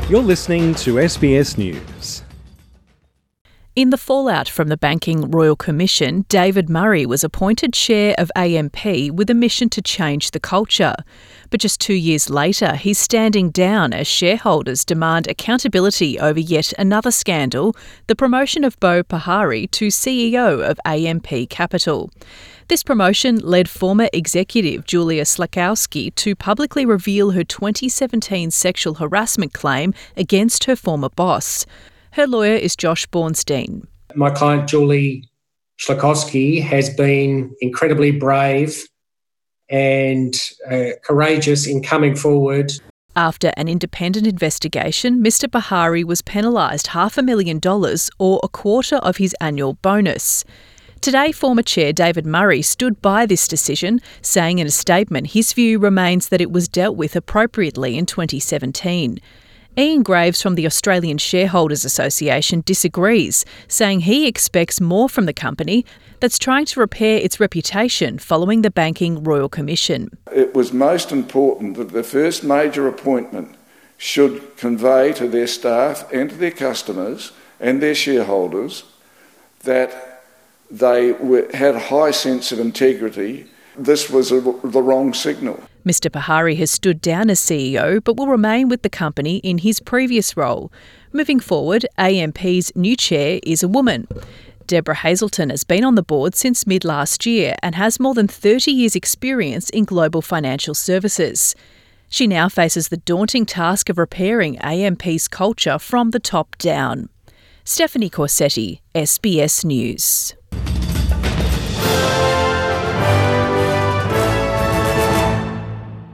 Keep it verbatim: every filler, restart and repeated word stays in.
You're listening to S B S News. In the fallout from the Banking Royal Commission, David Murray was appointed chair of A M P with a mission to change the culture. But just two years later, he's standing down as shareholders demand accountability over yet another scandal, the promotion of Bo Pahari to C E O of A M P Capital. This promotion led former executive Julia Slakowski to publicly reveal her twenty seventeen sexual harassment claim against her former boss. Her lawyer is Josh Bornstein. My client, Julie Slakowski, has been incredibly brave and uh, courageous in coming forward. After an independent investigation, Mister Pahari was penalised half a million dollars or a quarter of his annual bonus. Today, former Chair David Murray stood by this decision, saying in a statement his view remains that it was dealt with appropriately in twenty seventeen. Ian Graves from the Australian Shareholders Association disagrees, saying he expects more from the company that's trying to repair its reputation following the Banking Royal Commission. It was most important that the first major appointment should convey to their staff and to their customers and their shareholders that they were, had a high sense of integrity. This was a, the wrong signal. Mister Pahari has stood down as C E O but will remain with the company in his previous role. Moving forward, A M P's new chair is a woman. Deborah Hazelton has been on the board since mid last year and has more than thirty years' experience in global financial services. She now faces the daunting task of repairing A M P's culture from the top down. Stephanie Corsetti, S B S News.